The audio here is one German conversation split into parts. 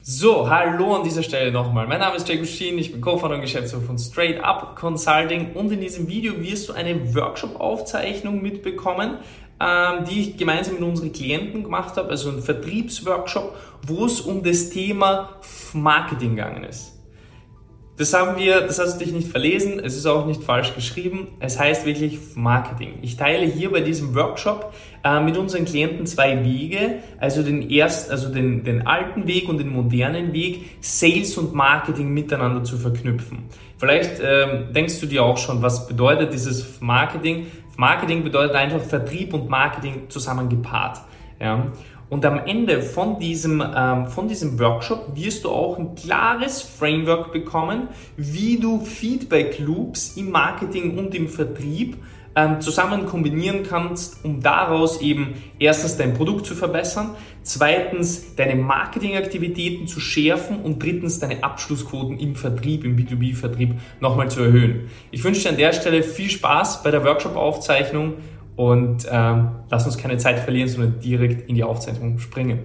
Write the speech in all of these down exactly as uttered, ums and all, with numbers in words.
So, hallo an dieser Stelle nochmal. Mein Name ist Jay Guschin, ich bin Co-Founder und Geschäftsführer von Straight Up Consulting und in diesem Video wirst du eine Workshop-Aufzeichnung mitbekommen, ähm, die ich gemeinsam mit unseren Klienten gemacht habe, also ein Vertriebsworkshop, wo es um das Thema Marketing gegangen ist. Das haben wir, das hast du dich nicht verlesen, es ist auch nicht falsch geschrieben, es heißt wirklich Marketing. Ich teile hier bei diesem Workshop äh, mit unseren Klienten zwei Wege, also den ersten, also den, den alten Weg und den modernen Weg, Sales und Marketing miteinander zu verknüpfen. Vielleicht ähm, denkst du dir auch schon, was bedeutet dieses Marketing? Marketing bedeutet einfach Vertrieb und Marketing zusammen gepaart. Ja? Und am Ende von diesem, ähm, von diesem Workshop wirst du auch ein klares Framework bekommen, wie du Feedback Loops im Marketing und im Vertrieb ähm, zusammen kombinieren kannst, um daraus eben erstens dein Produkt zu verbessern, zweitens deine Marketingaktivitäten zu schärfen und drittens deine Abschlussquoten im Vertrieb, im B zwei B-Vertrieb nochmal zu erhöhen. Ich wünsche dir an der Stelle viel Spaß bei der Workshop-Aufzeichnung. Und ähm, lass uns keine Zeit verlieren, sondern direkt in die Aufzeichnung springen.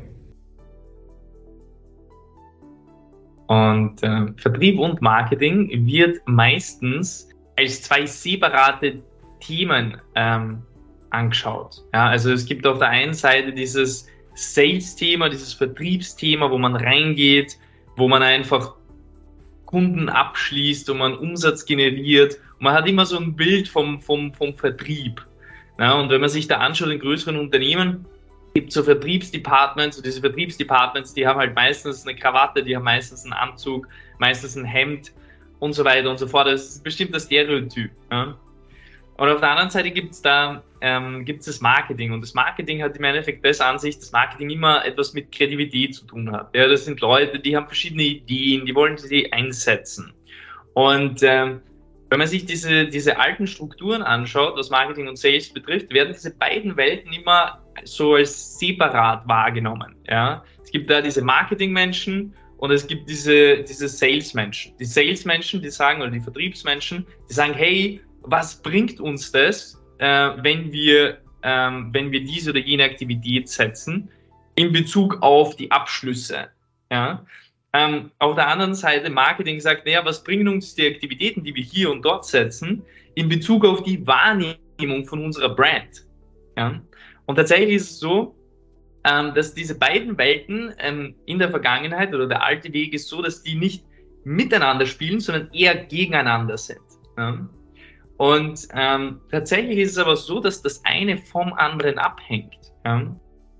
Und äh, Vertrieb und Marketing wird meistens als zwei separate Themen ähm, angeschaut. Ja, also es gibt auf der einen Seite dieses Sales-Thema, dieses Vertriebsthema, wo man reingeht, wo man einfach Kunden abschließt und man Umsatz generiert. Und man hat immer so ein Bild vom, vom, vom Vertrieb. Ja, und wenn man sich da anschaut, in größeren Unternehmen gibt es so Vertriebsdepartments, und diese Vertriebsdepartments, die haben halt meistens eine Krawatte, die haben meistens einen Anzug, meistens ein Hemd und so weiter und so fort. Das ist bestimmt das Stereotyp. Ja. Und auf der anderen Seite gibt es da ähm, gibt's das Marketing, und das Marketing hat im Endeffekt das an sich, dass Marketing immer etwas mit Kreativität zu tun hat. Ja, das sind Leute, die haben verschiedene Ideen, die wollen sie einsetzen. Und ähm, wenn man sich diese, diese alten Strukturen anschaut, was Marketing und Sales betrifft, werden diese beiden Welten immer so als separat wahrgenommen. Ja? Es gibt da diese Marketingmenschen und es gibt diese, diese Salesmenschen. Die Salesmenschen, die sagen, oder die Vertriebsmenschen, die sagen, hey, was bringt uns das, äh, wenn wir, ähm, wenn wir diese oder jene Aktivität setzen in Bezug auf die Abschlüsse. Ja? Ähm, auf der anderen Seite, Marketing sagt, naja, was bringen uns die Aktivitäten, die wir hier und dort setzen, in Bezug auf die Wahrnehmung von unserer Brand. Ja? Und tatsächlich ist es so, ähm, dass diese beiden Welten ähm, in der Vergangenheit, oder der alte Weg ist so, dass die nicht miteinander spielen, sondern eher gegeneinander sind. Ja? Und ähm, tatsächlich ist es aber so, dass das eine vom anderen abhängt. Ja?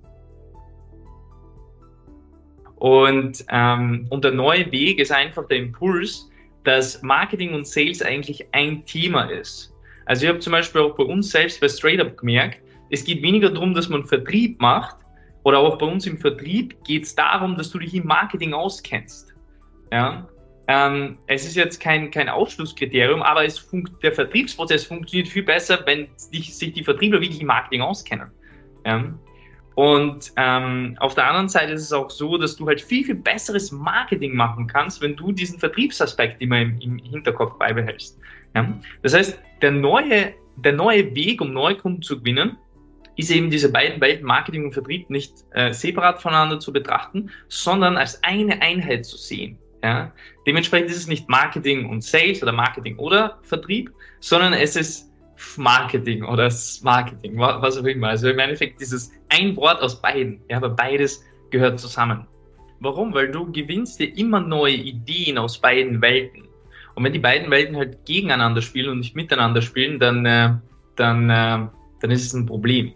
Und, ähm, und der neue Weg ist einfach der Impuls, dass Marketing und Sales eigentlich ein Thema ist. Also ich habe zum Beispiel auch bei uns selbst bei Straight Up gemerkt, es geht weniger darum, dass man Vertrieb macht, oder auch bei uns im Vertrieb geht es darum, dass du dich im Marketing auskennst. Ja? Ähm, es ist jetzt kein, kein Ausschlusskriterium, aber es funkt, der Vertriebsprozess funktioniert viel besser, wenn sich, sich die Vertriebler wirklich im Marketing auskennen. Ja? Und ähm, auf der anderen Seite ist es auch so, dass du halt viel, viel besseres Marketing machen kannst, wenn du diesen Vertriebsaspekt immer im, im Hinterkopf beibehältst. Ja? Das heißt, der neue, der neue Weg, um Neukunden zu gewinnen, ist eben diese beiden Welten, Marketing und Vertrieb, nicht äh, separat voneinander zu betrachten, sondern als eine Einheit zu sehen. Ja? Dementsprechend ist es nicht Marketing und Sales oder Marketing oder Vertrieb, sondern es ist Marketing oder Marketing, was auch immer. Also im Endeffekt dieses ein Wort aus beiden, ja, aber beides gehört zusammen. Warum? Weil du gewinnst dir immer neue Ideen aus beiden Welten. Und wenn die beiden Welten halt gegeneinander spielen und nicht miteinander spielen, dann, äh, dann, äh, dann ist es ein Problem.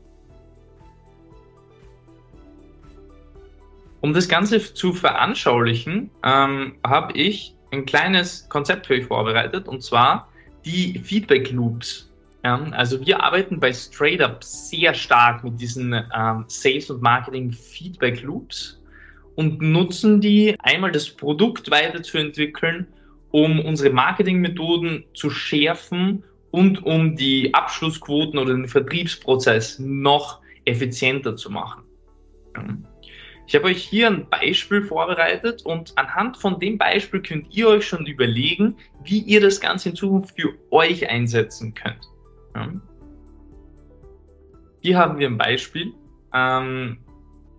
Um das Ganze zu veranschaulichen, ähm, habe ich ein kleines Konzept für euch vorbereitet, und zwar die Feedback Loops. Ja, also wir arbeiten bei Straight Up sehr stark mit diesen ähm, Sales- und Marketing-Feedback-Loops und nutzen die, einmal das Produkt weiterzuentwickeln, um unsere Marketingmethoden zu schärfen und um die Abschlussquoten oder den Vertriebsprozess noch effizienter zu machen. Ja. Ich habe euch hier ein Beispiel vorbereitet, und anhand von dem Beispiel könnt ihr euch schon überlegen, wie ihr das Ganze in Zukunft für euch einsetzen könnt. Ja. Hier haben wir ein Beispiel. Ähm,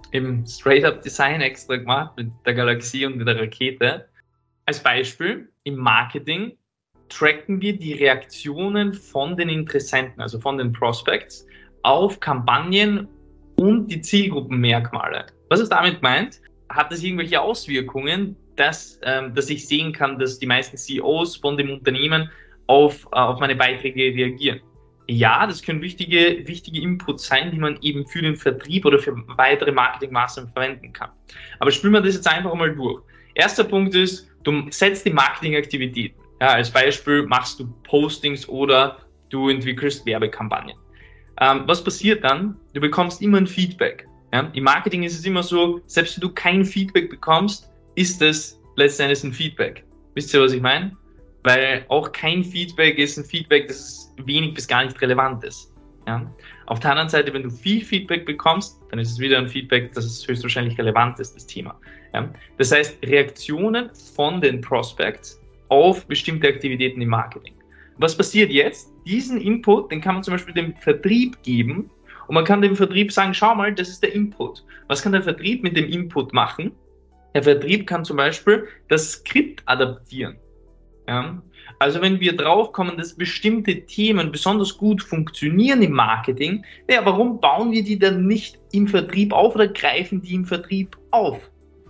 im Straight-up-Design extra gemacht mit der Galaxie und mit der Rakete. Als Beispiel, im Marketing tracken wir die Reaktionen von den Interessenten, also von den Prospects, auf Kampagnen und die Zielgruppenmerkmale. Was ist damit gemeint? Hat das irgendwelche Auswirkungen, dass, ähm, dass ich sehen kann, dass die meisten C E Os von dem Unternehmen auf, äh, auf meine Beiträge reagieren? Ja, das können wichtige, wichtige Inputs sein, die man eben für den Vertrieb oder für weitere Marketingmaßnahmen verwenden kann. Aber spielen wir das jetzt einfach mal durch. Erster Punkt ist, du setzt die Marketingaktivitäten. Ja, als Beispiel machst du Postings oder du entwickelst Werbekampagnen. Ähm, was passiert dann? Du bekommst immer ein Feedback. Ja? Im Marketing ist es immer so, selbst wenn du kein Feedback bekommst, ist es letztendlich ein Feedback. Wisst ihr, was ich meine? Weil auch kein Feedback ist ein Feedback, das wenig bis gar nicht relevant ist. Ja? Auf der anderen Seite, wenn du viel Feedback bekommst, dann ist es wieder ein Feedback, das ist höchstwahrscheinlich relevant ist, das Thema. Ja? Das heißt, Reaktionen von den Prospects auf bestimmte Aktivitäten im Marketing. Was passiert jetzt? Diesen Input, den kann man zum Beispiel dem Vertrieb geben und man kann dem Vertrieb sagen, schau mal, das ist der Input. Was kann der Vertrieb mit dem Input machen? Der Vertrieb kann zum Beispiel das Skript adaptieren. Ja? Also wenn wir draufkommen, dass bestimmte Themen besonders gut funktionieren im Marketing, ja, warum bauen wir die dann nicht im Vertrieb auf oder greifen die im Vertrieb auf?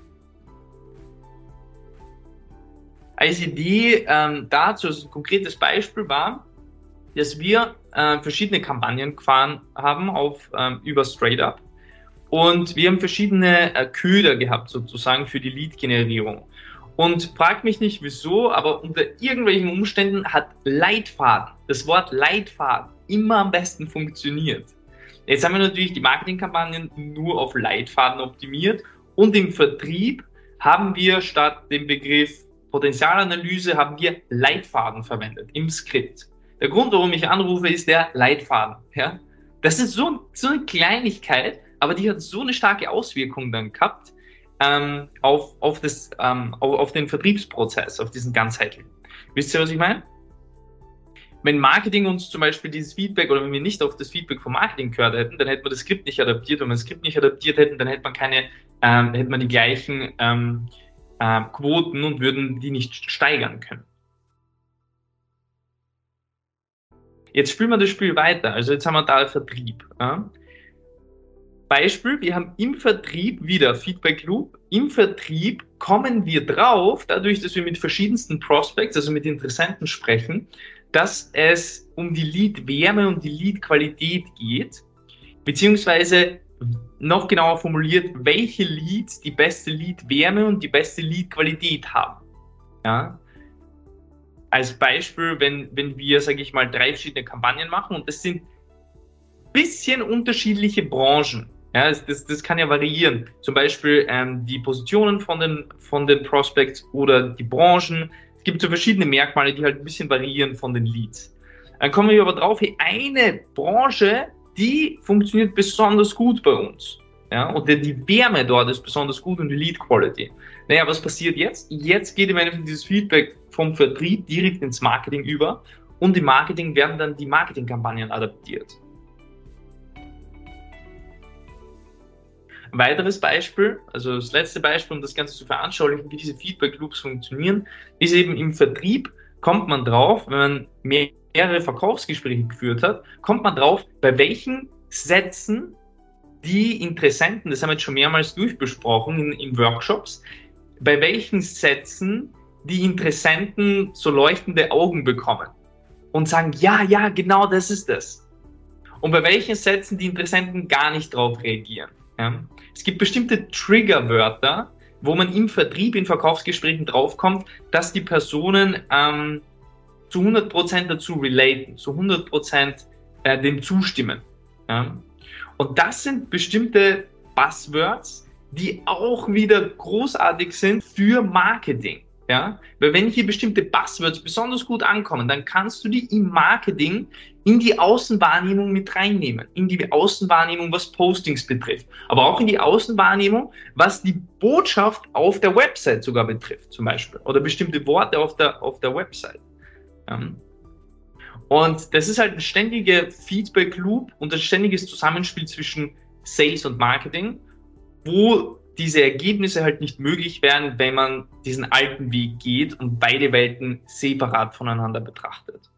Als Idee ähm, dazu, also ein konkretes Beispiel war, dass wir äh, verschiedene Kampagnen gefahren haben auf, ähm, über StraightUp und wir haben verschiedene äh, Köder gehabt sozusagen für die Lead-Generierung. Und fragt mich nicht wieso, aber unter irgendwelchen Umständen hat Leitfaden, das Wort Leitfaden, immer am besten funktioniert. Jetzt haben wir natürlich die Marketingkampagnen nur auf Leitfaden optimiert und im Vertrieb haben wir statt dem Begriff Potenzialanalyse haben wir Leitfaden verwendet im Skript. Der Grund, warum ich anrufe, ist der Leitfaden. Ja? Das ist so, so eine Kleinigkeit, aber die hat so eine starke Auswirkung dann gehabt ähm, auf, auf, das, ähm, auf, auf den Vertriebsprozess, auf diesen ganzheitlichen. Wisst ihr, was ich meine? Wenn Marketing uns zum Beispiel dieses Feedback oder wenn wir nicht auf das Feedback vom Marketing gehört hätten, dann hätten wir das Skript nicht adaptiert. Wenn wir das Skript nicht adaptiert hätten, dann hätte man keine, ähm, hätte man die gleichen ähm, äh, Quoten und würden die nicht steigern können. Jetzt spielen wir das Spiel weiter. Also jetzt haben wir da Vertrieb. Ja? Beispiel, wir haben im Vertrieb wieder Feedback Loop. Im Vertrieb kommen wir drauf, dadurch, dass wir mit verschiedensten Prospects, also mit Interessenten sprechen, dass es um die Lead-Wärme und die Lead-Qualität geht, beziehungsweise noch genauer formuliert, welche Leads die beste Lead-Wärme und die beste Lead-Qualität haben. Ja? Als Beispiel, wenn, wenn wir, sage ich mal, drei verschiedene Kampagnen machen und das sind ein bisschen unterschiedliche Branchen. Ja, das, das, das kann ja variieren. Zum Beispiel ähm, die Positionen von den, von den Prospects oder die Branchen. Es gibt so verschiedene Merkmale, die halt ein bisschen variieren von den Leads. Dann kommen wir aber drauf, hey, eine Branche, die funktioniert besonders gut bei uns. Ja, und die Wärme dort ist besonders gut und die Lead Quality. Naja, was passiert jetzt? Jetzt geht im Endeffekt dieses Feedback vom Vertrieb direkt ins Marketing über und im Marketing werden dann die Marketingkampagnen adaptiert. Ein weiteres Beispiel, also das letzte Beispiel, um das Ganze zu veranschaulichen, wie diese Feedback Loops funktionieren, ist eben im Vertrieb, kommt man drauf, wenn man mehrere Verkaufsgespräche geführt hat, kommt man drauf, bei welchen Sätzen die Interessenten, das haben wir jetzt schon mehrmals durchbesprochen in, in Workshops, bei welchen Sätzen die Interessenten so leuchtende Augen bekommen und sagen, ja, ja, genau das ist es. Und bei welchen Sätzen die Interessenten gar nicht drauf reagieren. Ja? Es gibt bestimmte Triggerwörter, wo man im Vertrieb, in Verkaufsgesprächen draufkommt, dass die Personen ähm, zu hundert Prozent dazu relaten, zu hundert Prozent äh, dem zustimmen. Ja? Und das sind bestimmte Buzzwords, die auch wieder großartig sind für Marketing. Ja? Weil wenn hier bestimmte Buzzwords besonders gut ankommen, dann kannst du die im Marketing in die Außenwahrnehmung mit reinnehmen. In die Außenwahrnehmung, was Postings betrifft. Aber auch in die Außenwahrnehmung, was die Botschaft auf der Website sogar betrifft, zum Beispiel. Oder bestimmte Worte auf der, auf der Website. Ja? Und das ist halt ein ständiger Feedback-Loop und ein ständiges Zusammenspiel zwischen Sales und Marketing. wo diese Ergebnisse halt nicht möglich wären, wenn man diesen alten Weg geht und beide Welten separat voneinander betrachtet.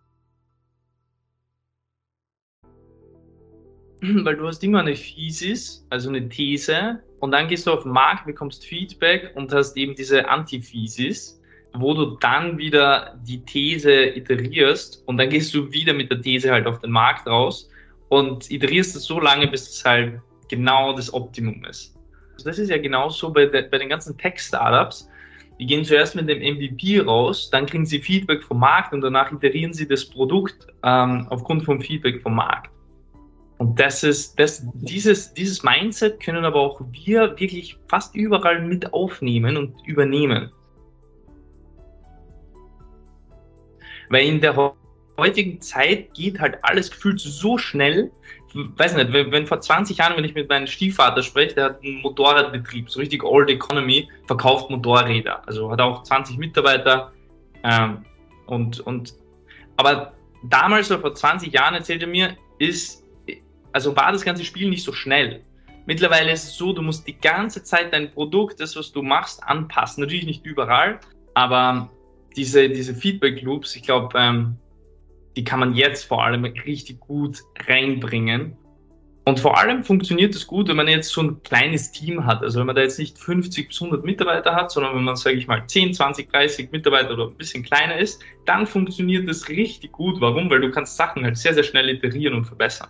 Weil du hast immer eine Thesis, also eine These, und dann gehst du auf den Markt, bekommst Feedback und hast eben diese Antithesis, wo du dann wieder die These iterierst und dann gehst du wieder mit der These halt auf den Markt raus und iterierst es so lange, bis es halt genau das Optimum ist. Also das ist ja genauso bei, de, bei den ganzen Tech-Startups. Die gehen zuerst mit dem M V P raus, dann kriegen sie Feedback vom Markt und danach iterieren sie das Produkt ähm, aufgrund vom Feedback vom Markt. Und das ist, das, dieses, dieses Mindset können aber auch wir wirklich fast überall mit aufnehmen und übernehmen. Weil in der heutigen Zeit geht halt alles gefühlt so schnell. Weiß nicht, wenn, wenn vor zwanzig Jahren, wenn ich mit meinem Stiefvater spreche, der hat einen Motorradbetrieb, so richtig Old Economy, verkauft Motorräder. Also hat auch zwanzig Mitarbeiter. Ähm, und, und, aber damals, so vor zwanzig Jahren, erzählte er mir, ist Also war das ganze Spiel nicht so schnell. Mittlerweile ist es so, du musst die ganze Zeit dein Produkt, das, was du machst, anpassen. Natürlich nicht überall, aber diese, diese Feedback-Loops, ich glaube, ähm, die kann man jetzt vor allem richtig gut reinbringen. Und vor allem funktioniert es gut, wenn man jetzt so ein kleines Team hat. Also wenn man da jetzt nicht fünfzig bis hundert Mitarbeiter hat, sondern wenn man, sage ich mal, zehn, zwanzig, dreißig Mitarbeiter oder ein bisschen kleiner ist, dann funktioniert das richtig gut. Warum? Weil du kannst Sachen halt sehr, sehr schnell iterieren und verbessern.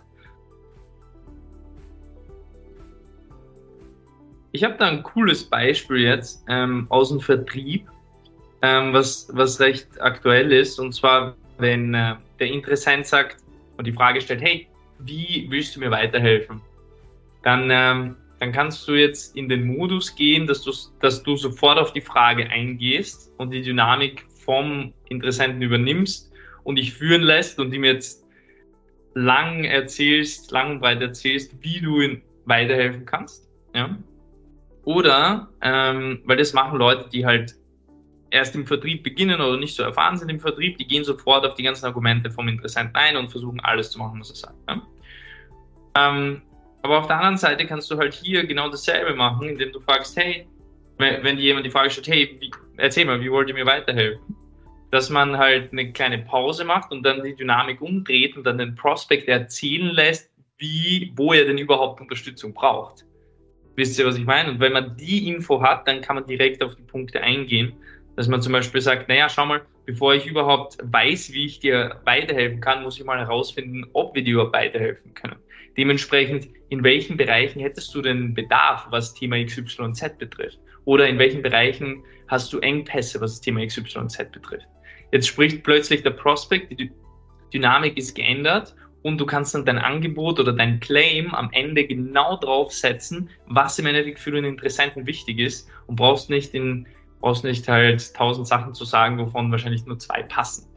Ich habe da ein cooles Beispiel jetzt ähm, aus dem Vertrieb, ähm, was, was recht aktuell ist. Und zwar, wenn äh, der Interessent sagt und die Frage stellt, hey, wie willst du mir weiterhelfen? Dann, ähm, dann kannst du jetzt in den Modus gehen, dass du, dass du sofort auf die Frage eingehst und die Dynamik vom Interessenten übernimmst und dich führen lässt und ihm jetzt lang erzählst, lang und breit erzählst, wie du ihm weiterhelfen kannst. Ja? Oder, ähm, weil das machen Leute, die halt erst im Vertrieb beginnen oder nicht so erfahren sind im Vertrieb, die gehen sofort auf die ganzen Argumente vom Interessenten ein und versuchen alles zu machen, was er sagt. Ja? Ähm, aber auf der anderen Seite kannst du halt hier genau dasselbe machen, indem du fragst, hey, wenn, wenn dir jemand die Frage stellt, hey, wie, erzähl mal, wie wollt ihr mir weiterhelfen? Dass man halt eine kleine Pause macht und dann die Dynamik umdreht und dann den Prospect erzählen lässt, wie, wo er denn überhaupt Unterstützung braucht. Wisst ihr, was ich meine? Und wenn man die Info hat, dann kann man direkt auf die Punkte eingehen, dass man zum Beispiel sagt, naja, schau mal, bevor ich überhaupt weiß, wie ich dir weiterhelfen kann, muss ich mal herausfinden, ob wir dir überhaupt weiterhelfen können. Dementsprechend, in welchen Bereichen hättest du denn Bedarf, was Thema X Y Z betrifft? Oder in welchen Bereichen hast du Engpässe, was das Thema X Y Z betrifft? Jetzt spricht plötzlich der Prospect, die Dynamik ist geändert und du kannst dann dein Angebot oder dein Claim am Ende genau draufsetzen, was im Endeffekt für den Interessenten wichtig ist und brauchst nicht in, brauchst nicht halt tausend Sachen zu sagen, wovon wahrscheinlich nur zwei passen.